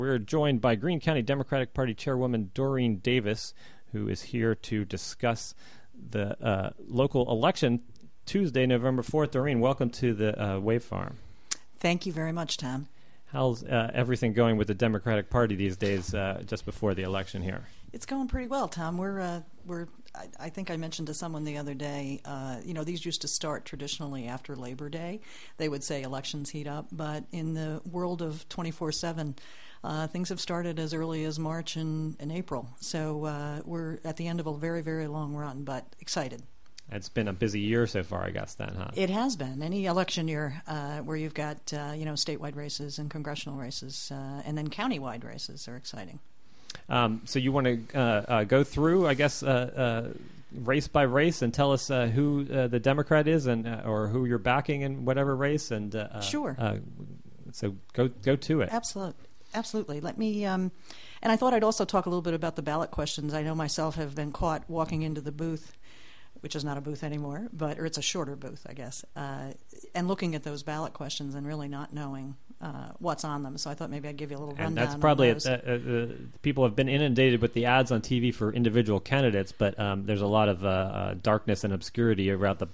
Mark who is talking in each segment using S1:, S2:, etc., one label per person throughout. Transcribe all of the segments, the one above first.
S1: We're joined by Greene County Democratic Party Chairwoman Doreen Davis, who is here to discuss the local election Tuesday, November 4th. Doreen, welcome to the Wave Farm.
S2: Thank you very much, Tom.
S1: How's everything going with the Democratic Party these days, just before the election here?
S2: It's going pretty well, Tom. I think I mentioned to someone the other day, these used to start traditionally after Labor Day. They would say elections heat up, but in the world of 24/7, things have started as early as March and April. So we're at the end of a very, very long run, but excited.
S1: It's been a busy year so far, I guess, then, huh?
S2: It has been. Any election year where you've got, statewide races and congressional races and then countywide races are exciting.
S1: So you want to go through, I guess, race by race and tell us who the Democrat is and or who you're backing in whatever race? And
S2: Sure.
S1: So go to it.
S2: Absolutely. Let me, and I thought I'd also talk a little bit about the ballot questions. I know myself have been caught walking into the booth, which is not a booth anymore, or it's a shorter booth, I guess, and looking at those ballot questions and really not knowing what's on them. So I thought maybe I'd give you a little rundown.
S1: And that's probably people have been inundated with the ads on TV for individual candidates, but there's a lot of darkness and obscurity around the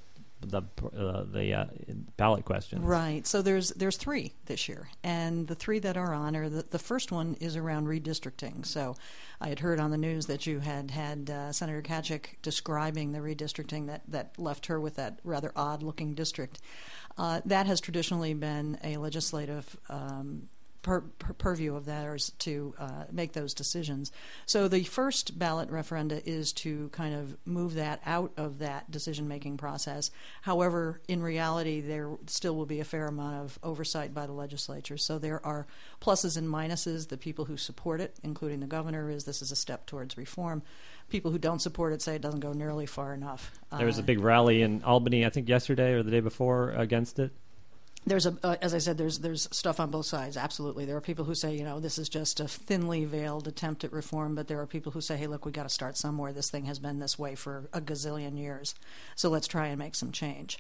S1: ballot questions.
S2: Right. So there's three this year, and the three that are on are the first one is around redistricting. So I had heard on the news that you had Senator Kachik describing the redistricting that left her with that rather odd-looking district. That has traditionally been a legislative purview of theirs to make those decisions. So the first ballot referenda is to kind of move that out of that decision-making process. However, in reality, there still will be a fair amount of oversight by the legislature. So there are pluses and minuses. The people who support it, including the governor, this is a step towards reform. People who don't support it say it doesn't go nearly far enough.
S1: There was a big rally in Albany, I think yesterday or the day before, against it.
S2: There's as I said, there's stuff on both sides. Absolutely, there are people who say, this is just a thinly veiled attempt at reform, but there are people who say, hey, look, we got to start somewhere. This thing has been this way for a gazillion years, so let's try and make some change.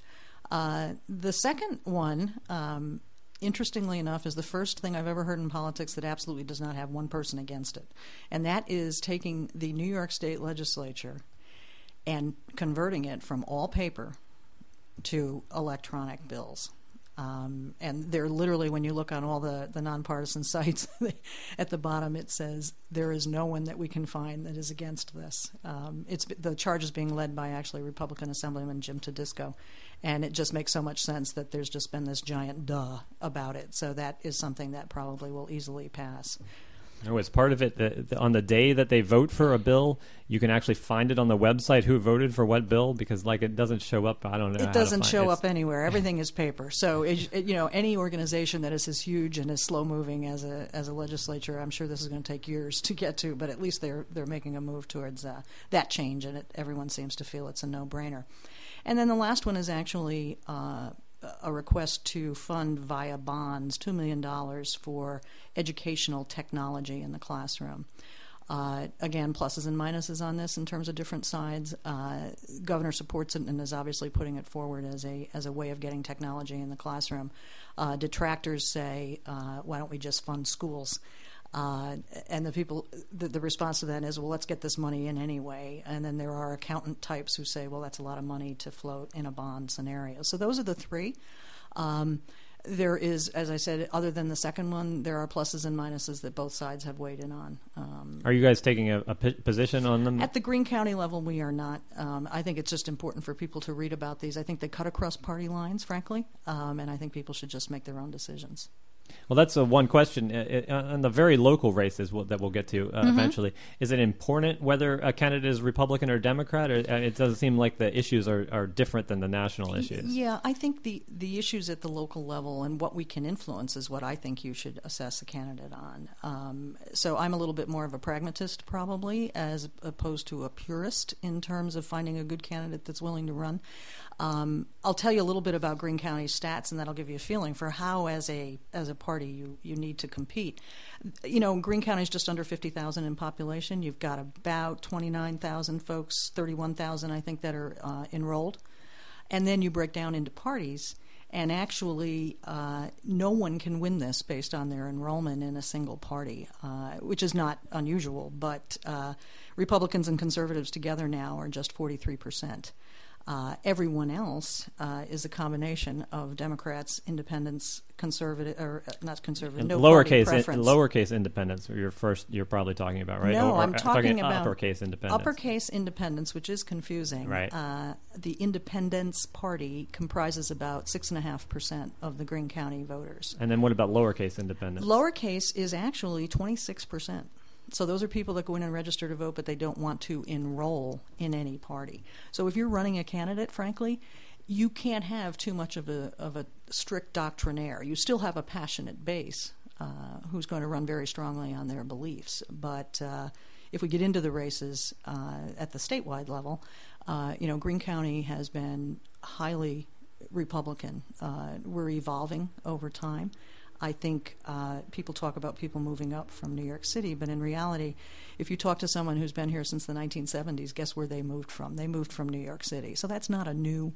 S2: The second one, interestingly enough, is the first thing I've ever heard in politics that absolutely does not have one person against it, and that is taking the New York State legislature and converting it from all paper to electronic bills. And they're literally, when you look on all the nonpartisan sites, at the bottom it says there is no one that we can find that is against this. The charge is being led by actually Republican Assemblyman Jim Tedisco, and it just makes so much sense that there's just been this giant duh about it. So that is something that probably will easily pass.
S1: Oh, as part of it, on the day that they vote for a bill, you can actually find it on the website who voted for what bill, because it doesn't show up. I don't know.
S2: It doesn't show up anywhere. Everything is paper. So any organization that is as huge and as slow moving as a legislature, I'm sure this is going to take years to get to, but at least they're making a move towards that change, and everyone seems to feel it's a no-brainer. And then the last one is actually a request to fund via bonds $2 million for educational technology in the classroom. Again, pluses and minuses on this in terms of different sides. Governor supports it and is obviously putting it forward as a way of getting technology in the classroom. Detractors say, why don't we just fund schools? And the response to that is, well, let's get this money in anyway. And then there are accountant types who say, well, that's a lot of money to float in a bond scenario. So those are the three. There is, as I said, other than the second one, there are pluses and minuses that both sides have weighed in on.
S1: Are you guys taking a position on them?
S2: At the Greene County level, we are not. I think it's just important for people to read about these. I think they cut across party lines, frankly, and I think people should just make their own decisions.
S1: Well, that's one question. On the very local races that we'll get to eventually, is it important whether a candidate is Republican or Democrat? Or it doesn't seem like the issues are different than the national issues.
S2: Yeah, I think the issues at the local level and what we can influence is what I think you should assess a candidate on. So I'm a little bit more of a pragmatist probably, as opposed to a purist in terms of finding a good candidate that's willing to run. I'll tell you a little bit about Greene County's stats, and that'll give you a feeling for how, as a party, you need to compete. Greene County is just under 50,000 in population. You've got about 29,000 folks, 31,000, I think, that are enrolled. And then you break down into parties, And actually, no one can win this based on their enrollment in a single party, which is not unusual. But Republicans and conservatives together now are just 43%. Everyone else is a combination of Democrats, independents, conservative, or not conservative, no party preference.
S1: Lowercase independents. You're probably talking about, right?
S2: No, I'm talking about
S1: uppercase independents.
S2: Uppercase independents, which is confusing.
S1: Right.
S2: The Independence Party comprises about 6.5% of the Greene County voters.
S1: And then what about lowercase independents?
S2: Lowercase is actually 26%. So those are people that go in and register to vote, but they don't want to enroll in any party. So if you're running a candidate, frankly, you can't have too much of a strict doctrinaire. You still have a passionate base who's going to run very strongly on their beliefs. But if we get into the races at the statewide level, Greene County has been highly Republican. We're evolving over time. I think people talk about people moving up from New York City, but in reality, if you talk to someone who's been here since the 1970s, guess where they moved from? They moved from New York City. So that's not a new,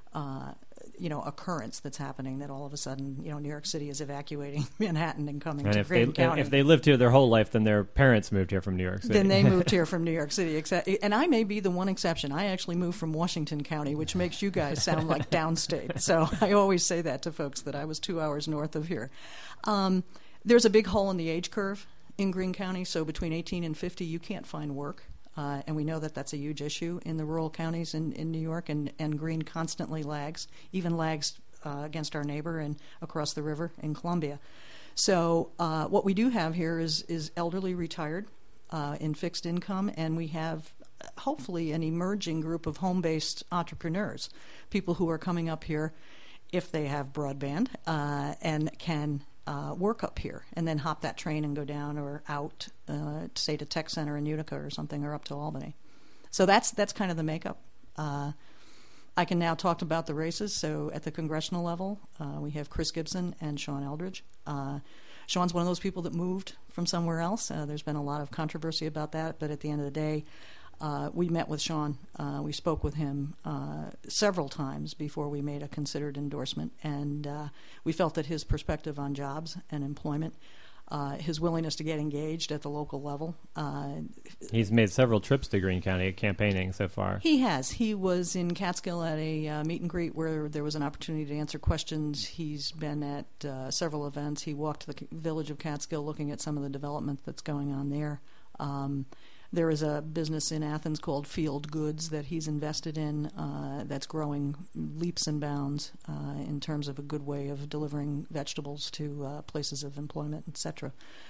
S2: occurrence that's happening. That all of a sudden, New York City is evacuating Manhattan and coming to Greene County.
S1: If they lived here their whole life, then their parents moved here from New York City.
S2: Then they moved here from New York City. And I may be the one exception. I actually moved from Washington County, which makes you guys sound like downstate. So I always say that to folks, that I was 2 hours north of here. There's a big hole in the age curve in Greene County. So between 18 and 50, you can't find work. And we know that that's a huge issue in the rural counties in New York, and Greene constantly lags, even lags against our neighbor and across the river in Columbia. So what we do have here is elderly retired in fixed income, and we have hopefully an emerging group of home-based entrepreneurs, people who are coming up here if they have broadband and can work up here and then hop that train and go down or out, say to Tech Center in Utica or something, or up to Albany. So that's kind of the makeup. I can now talk about the races. So at the congressional level, we have Chris Gibson and Sean Eldridge. Sean's one of those people that moved from somewhere else. There's been a lot of controversy about that, but at the end of the day, we met with Sean. We spoke with him several times before we made a considered endorsement, and we felt that his perspective on jobs and employment, his willingness to get engaged at the local level.
S1: He's made several trips to Greene County campaigning so far.
S2: He has. He was in Catskill at a meet and greet where there was an opportunity to answer questions. He's been at several events. He walked the village of Catskill looking at some of the development that's going on there. There is a business in Athens called Field Goods that he's invested in that's growing leaps and bounds in terms of a good way of delivering vegetables to places of employment, etc.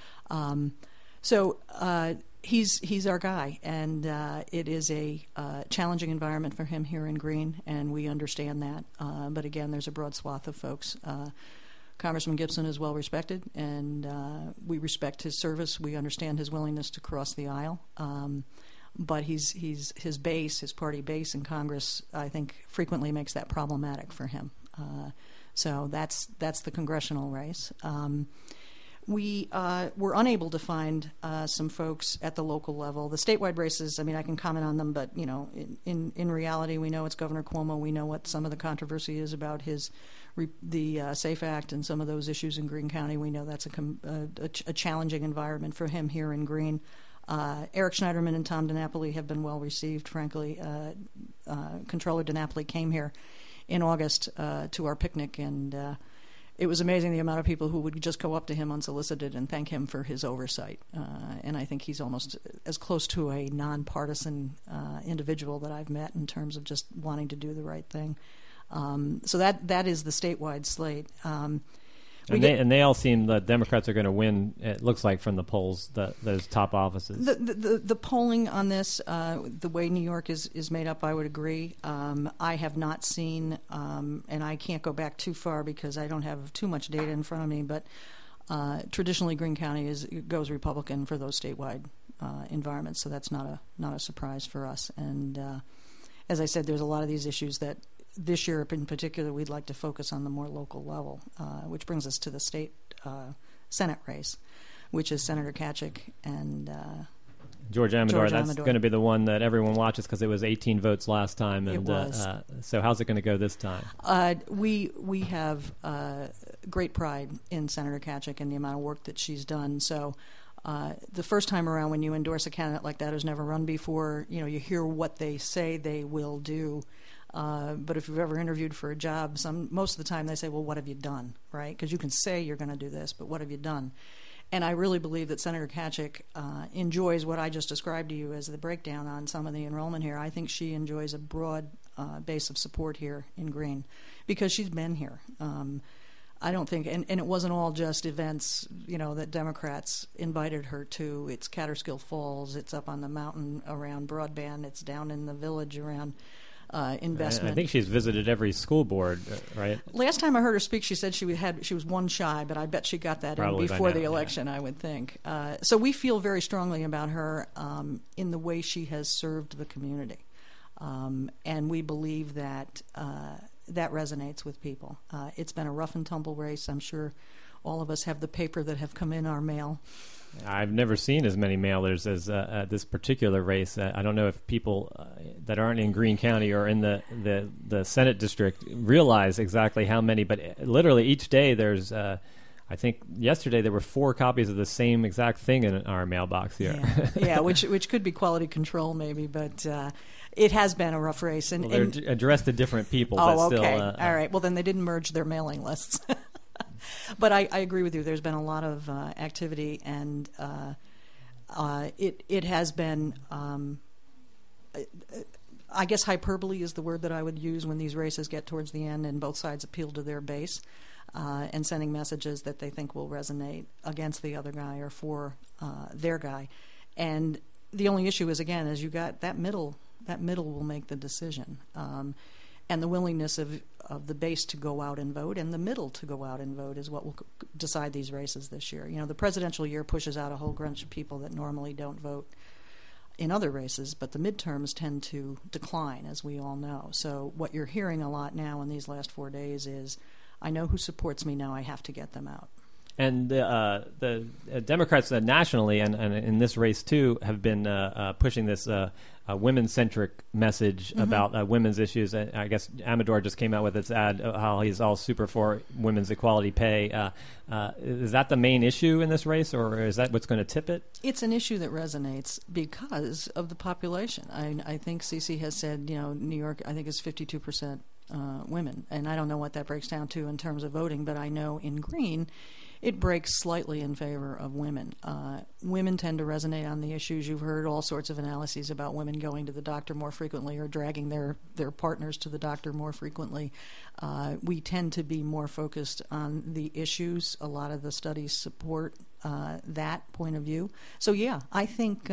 S2: So he's our guy, and it is a challenging environment for him here in Greene, and we understand that. But again, there's a broad swath of folks. Congressman Gibson is well respected, and we respect his service. We understand his willingness to cross the aisle, but his base, his party base in Congress, I think frequently makes that problematic for him. So that's the congressional race. We were unable to find some folks at the local level. The statewide races, I mean, I can comment on them, but in reality, we know it's Governor Cuomo. We know what some of the controversy is about the SAFE Act and some of those issues in Greene County. We know that's a challenging environment for him here in Greene. Eric Schneiderman and Tom DiNapoli have been well received, frankly. Controller DiNapoli came here in August to our picnic, and it was amazing the amount of people who would just go up to him unsolicited and thank him for his oversight. And I think he's almost as close to a nonpartisan individual that I've met in terms of just wanting to do the right thing. So that is the statewide slate.
S1: And they all seem the Democrats are going to win. It looks like from the polls, those top offices.
S2: The polling on this, the way New York is made up, I would agree. I have not seen, and I can't go back too far because I don't have too much data in front of me. But traditionally, Greene County goes Republican for those statewide environments, so that's not a surprise for us. And as I said, there's a lot of these issues that this year in particular we'd like to focus on the more local level, which brings us to the state Senate race, which is Senator Kachik and
S1: George Amador, that's
S2: Amador.
S1: going to be the one that everyone watches because it was 18 votes last time. And,
S2: it was.
S1: So how's it going to go this time?
S2: We have great pride in Senator Kachik and the amount of work that she's done. So the first time around when you endorse a candidate like that who's never run before, you hear what they say they will do. But if you've ever interviewed for a job, most of the time they say, well, what have you done, right? Because you can say you're going to do this, but what have you done? And I really believe that Senator Kachik enjoys what I just described to you as the breakdown on some of the enrollment here. I think she enjoys a broad base of support here in Greene because she's been here. I don't think, and it wasn't all just events, that Democrats invited her to. It's Catterskill Falls, it's up on the mountain around broadband, it's down in the village around investment.
S1: I think she's visited every school board, right?
S2: Last time I heard her speak, she said she was one shy, but I bet she got that
S1: Probably
S2: in before
S1: now,
S2: the election, I would think. So we feel very strongly about her in the way she has served the community. And we believe that that resonates with people. It's been a rough and tumble race. I'm sure all of us have the paper that have come in our mail.
S1: I've never seen as many mailers as this particular race. I don't know if people that aren't in Greene County or in the Senate district realize exactly how many, but literally each day there's, I think yesterday there were 4 copies of the same exact thing in our mailbox here.
S2: Yeah, which could be quality control maybe, but it has been a rough race. And
S1: they're addressed to different people.
S2: Oh,
S1: but still,
S2: okay. All right. Well, then they didn't merge their mailing lists. But I agree with you. There's been a lot of activity, and it has been, I guess hyperbole is the word that I would use when these races get towards the end and both sides appeal to their base and sending messages that they think will resonate against the other guy or for their guy. And the only issue is, again, you got that middle will make the decision. And the willingness of the base to go out and vote and the middle to go out and vote is what will decide these races this year. The presidential year pushes out a whole bunch of people that normally don't vote in other races, but the midterms tend to decline, as we all know. So what you're hearing a lot now in these last 4 days is, I know who supports me, now I have to get them out.
S1: And the Democrats nationally and in this race, too, have been pushing this women-centric message about women's issues. I guess Amador just came out with its ad how he's all super for women's equality pay. Is that the main issue in this race, or is that what's going to tip it?
S2: It's an issue that resonates because of the population. I think Cece has said, New York, I think is 52% women. And I don't know what that breaks down to in terms of voting, but I know in Greene, it breaks slightly in favor of women. Women tend to resonate on the issues. You've heard all sorts of analyses about women going to the doctor more frequently or dragging their partners to the doctor more frequently. We tend to be more focused on the issues. A lot of the studies support that point of view. So, yeah, I think...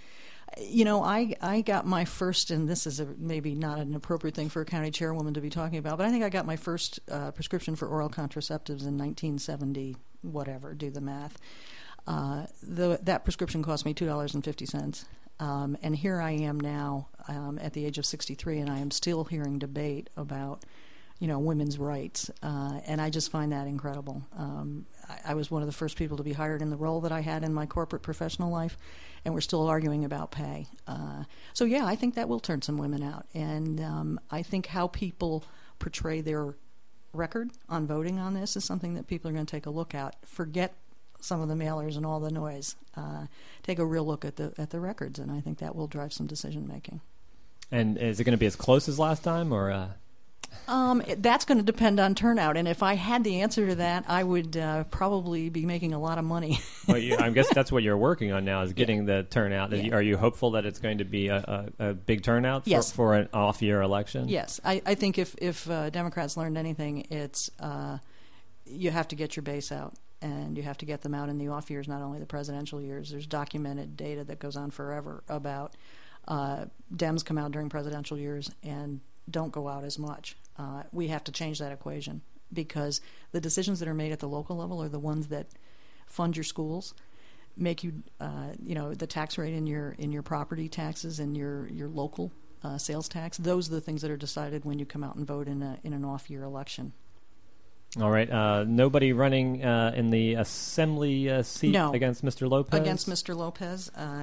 S2: I got my first, and this is maybe not an appropriate thing for a county chairwoman to be talking about, but I think I got my first prescription for oral contraceptives in 1970, whatever, do the math. That prescription cost me $2.50. And here I am now at the age of 63, and I am still hearing debate about women's rights, and I just find that incredible. I was one of the first people to be hired in the role that I had in my corporate professional life, and we're still arguing about pay. So, yeah, I think that will turn some women out, and I think how people portray their record on voting on this is something that people are going to take a look at. Forget some of the mailers and all the noise. Take a real look at the records, and I think that will drive some decision making.
S1: And is it going to be as close as last time, or?
S2: That's going to depend on turnout, and if I had the answer to that, I would probably be making a lot of money.
S1: Well, I guess that's what you're working on now, is getting the turnout. Yeah. Are you hopeful that it's going to be a big turnout for an off-year election?
S2: Yes. I think if Democrats learned anything, it's you have to get your base out, and you have to get them out in the off years, not only the presidential years. There's documented data that goes on forever about Dems come out during presidential years and don't go out as much. We have to change that equation, because the decisions that are made at the local level are the ones that fund your schools, make you, the tax rate in your property taxes and your local sales tax. Those are the things that are decided when you come out and vote in an off-year election.
S1: All right. Nobody running in the assembly seat against Mr. Lopez?
S2: Against Mr. Lopez.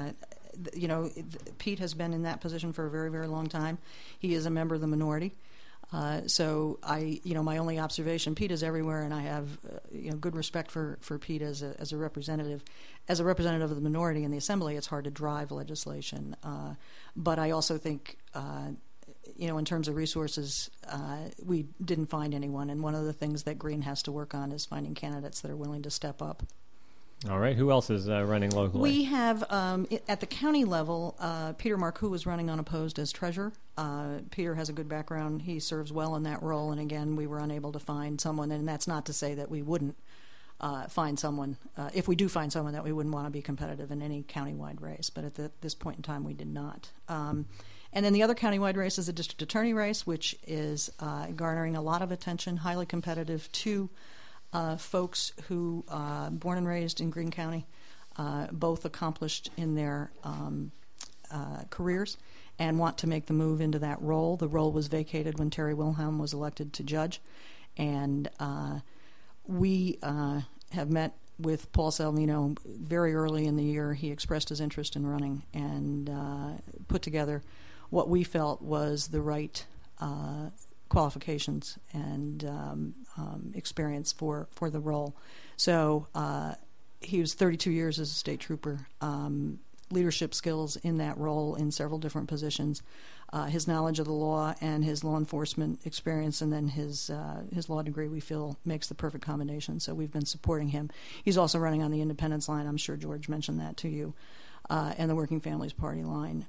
S2: Pete has been in that position for a very, very long time. He is a member of the minority. So my only observation, Pete is everywhere, and I have, good respect for Pete as a representative. As a representative of the minority in the Assembly, it's hard to drive legislation. But I also think, in terms of resources, we didn't find anyone. And one of the things that Green has to work on is finding candidates that are willing to step up.
S1: All right. Who else is running locally?
S2: We have, at the county level, Peter Marcoux is running unopposed as treasurer. Peter has a good background. He serves well in that role. And again, we were unable to find someone. And that's not to say that we wouldn't find someone. If we do find someone, that we wouldn't want to be competitive in any countywide race. But at this point in time, we did not. And then the other countywide race is the district attorney race, which is garnering a lot of attention, highly competitive, to folks who born and raised in Greene County, both accomplished in their careers and want to make the move into that role. The role was vacated when Terry Wilhelm was elected to judge, and we have met with Paul Salvino very early in the year. He expressed his interest in running and put together what we felt was the right qualifications and experience for the role. So he was 32 years as a state trooper, leadership skills in that role in several different positions, his knowledge of the law and his law enforcement experience, and then his law degree, we feel, makes the perfect combination. So we've been supporting him. He's also running on the independence line. I'm sure George mentioned that to you, and the Working Families Party line.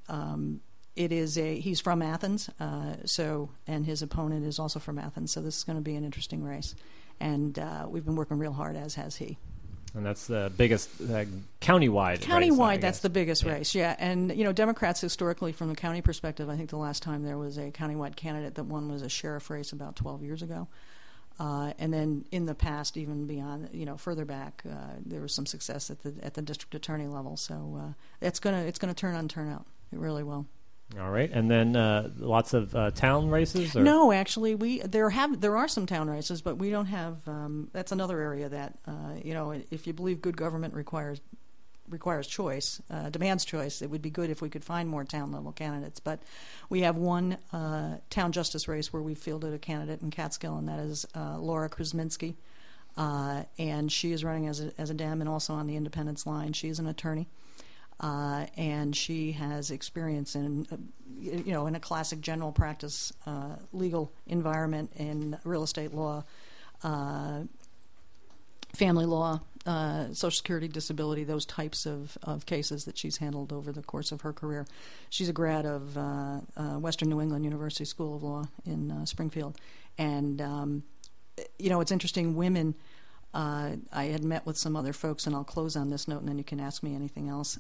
S2: He's from Athens, and his opponent is also from Athens, so this is going to be an interesting race. And we've been working real hard, as has he.
S1: And that's the biggest countywide race.
S2: Countywide, that's the biggest race, yeah. And, Democrats historically, from the county perspective, I think the last time there was a countywide candidate that won was a sheriff race about 12 years ago. And then in the past, even beyond, further back, there was some success at the district attorney level. So it's gonna turn on turnout. It really will.
S1: All right, and then lots of town races? Or?
S2: No, actually, there are some town races, but we don't have. That's another area that if you believe good government requires choice, demands choice. It would be good if we could find more town level candidates. But we have one town justice race where we fielded a candidate in Catskill, and that is Laura Krasminski, and she is running as a Dem and also on the independence line. She is an attorney. And she has experience in a classic general practice legal environment in real estate law, family law, Social Security, disability, those types of cases that she's handled over the course of her career. She's a grad of Western New England University School of Law in Springfield. And, it's interesting, women... I had met with some other folks, and I'll close on this note, and then you can ask me anything else.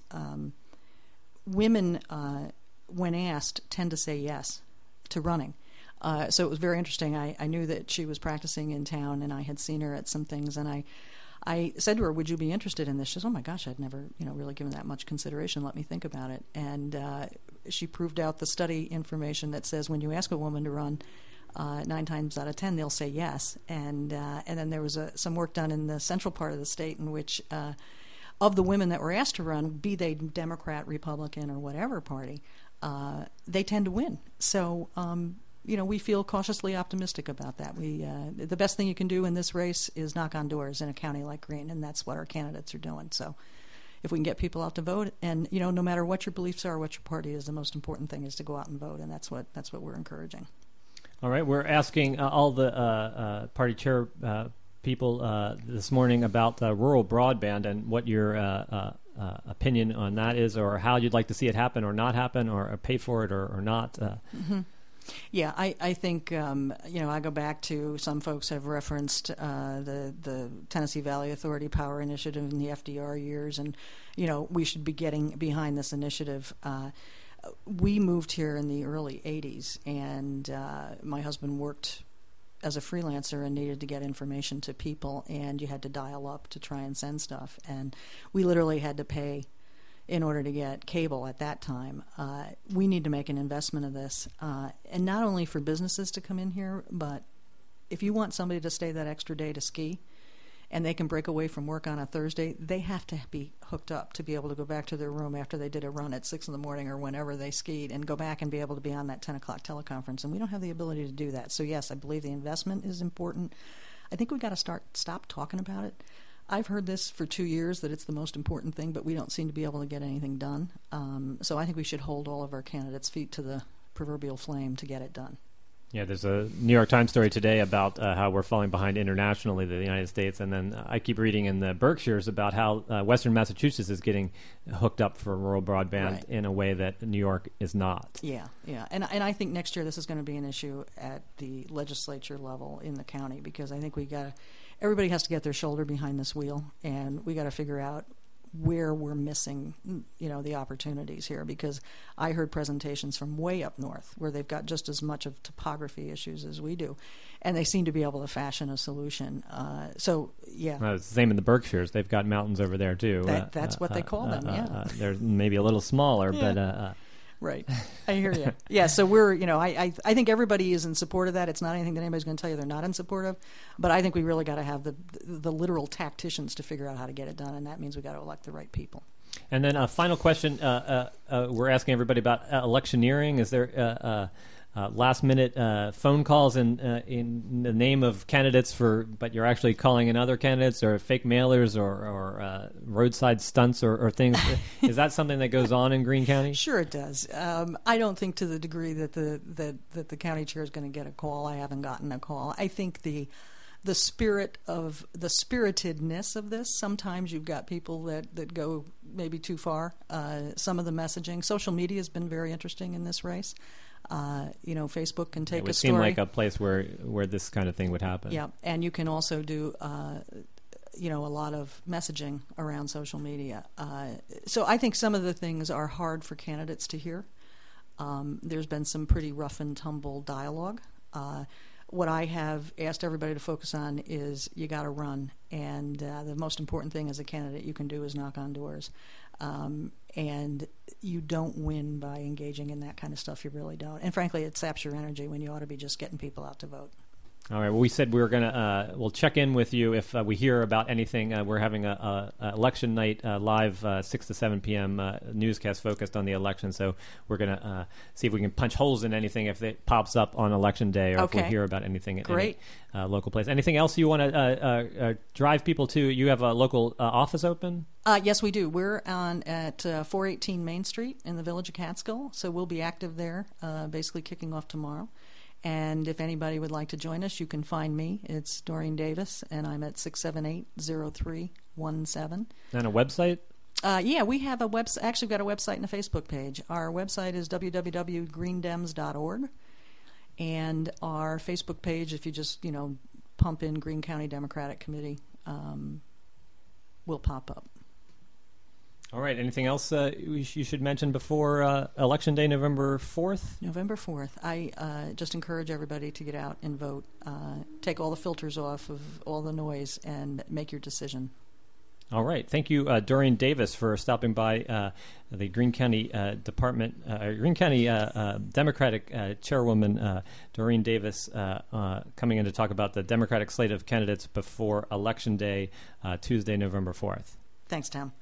S2: Women, when asked, tend to say yes to running. So it was very interesting. I knew that she was practicing in town, and I had seen her at some things, and I said to her, "Would you be interested in this?" She says, "Oh my gosh, I'd never, really given that much consideration. Let me think about it." And she proved out the study information that says when you ask a woman to run, 9 times out of 10 they'll say yes. And then there was some work done in the central part of the state in which of the women that were asked to run, be they Democrat, Republican, or whatever party, they tend to win. So we feel cautiously optimistic about that. The best thing you can do in this race is knock on doors in a county like Greene, and that's what our candidates are doing. So if we can get people out to vote, and no matter what your beliefs are, what your party is, the most important thing is to go out and vote, and that's what we're encouraging.
S1: All right, we're asking all the party chair people this morning about rural broadband and what your opinion on that is, or how you'd like to see it happen or not happen, or pay for it or not.
S2: Yeah, I think, I go back to, some folks have referenced the Tennessee Valley Authority Power Initiative in the FDR years, and, we should be getting behind this initiative. We moved here in the early 80s, and my husband worked as a freelancer and needed to get information to people, and you had to dial up to try and send stuff. And we literally had to pay in order to get cable at that time. We need to make an investment of this, and not only for businesses to come in here, but if you want somebody to stay that extra day to ski, and they can break away from work on a Thursday, they have to be hooked up to be able to go back to their room after they did a run at 6 in the morning or whenever they skied and go back and be able to be on that 10 o'clock teleconference. And we don't have the ability to do that. So, yes, I believe the investment is important. I think we've got to stop talking about it. I've heard this for 2 years, that it's the most important thing, but we don't seem to be able to get anything done. So I think we should hold all of our candidates' feet to the proverbial flame to get it done.
S1: Yeah, there's a New York Times story today about how we're falling behind internationally to the United States, and then I keep reading in the Berkshires about how Western Massachusetts is getting hooked up for rural broadband in a way that New York is not.
S2: Yeah, and I think next year this is going to be an issue at the legislature level in the county, because I think everybody has to get their shoulder behind this wheel, and we got to figure out where we're missing, the opportunities here, because I heard presentations from way up north where they've got just as much of topography issues as we do, and they seem to be able to fashion a solution. It's the
S1: same in the Berkshires. They've got mountains over there too.
S2: That's what they call them.
S1: They're maybe a little smaller, but.
S2: Right. I hear you. Yeah, so we're, I think everybody is in support of that. It's not anything that anybody's going to tell you they're not in support of, but I think we really got to have the literal tacticians to figure out how to get it done, and that means we got to elect the right people.
S1: And then a final question, we're asking everybody about electioneering. Is there last-minute phone calls in the name of candidates but you're actually calling in other candidates, or fake mailers, or roadside stunts, or things? Is that something that goes on in Greene County?
S2: Sure, it does. I don't think to the degree that the county chair is going to get a call. I haven't gotten a call. I think the spiritedness of this, sometimes you've got people that go maybe too far. Some of the messaging, social media has been very interesting in this race. Facebook can take a story.
S1: It would seem like a place where this kind of thing would happen.
S2: Yeah, and you can also do, a lot of messaging around social media. So I think some of the things are hard for candidates to hear. There's been some pretty rough and tumble dialogue. What I have asked everybody to focus on is you got to run, and the most important thing as a candidate you can do is knock on doors. And you don't win by engaging in that kind of stuff. You really don't. And frankly, it saps your energy when you ought to be just getting people out to vote.
S1: All right. Well, we said we were going to we'll check in with you if we hear about anything. We're having a election night live 6 to 7 p.m. Newscast focused on the election. So we're going to see if we can punch holes in anything if it pops up on election day, or if we hear about anything at any local place. Anything else you want to drive people to? You have a local office open?
S2: Yes, we do. We're at 418 Main Street in the Village of Catskill. So we'll be active there, basically kicking off tomorrow. And if anybody would like to join us, you can find me. It's Doreen Davis, and I'm at 678-0317.
S1: And a website?
S2: We have a website. Actually, we've got a website and a Facebook page. Our website is www.greendems.org. And our Facebook page, if you just, pump in Greene County Democratic Committee, will pop up.
S1: All right. Anything else you should mention before Election Day, November 4th?
S2: November 4th. I just encourage everybody to get out and vote. Take all the filters off of all the noise and make your decision.
S1: All right. Thank you, Doreen Davis, for stopping by the Greene County Greene County Democratic Chairwoman, Doreen Davis, coming in to talk about the Democratic slate of candidates before Election Day, Tuesday, November 4th.
S2: Thanks, Tom.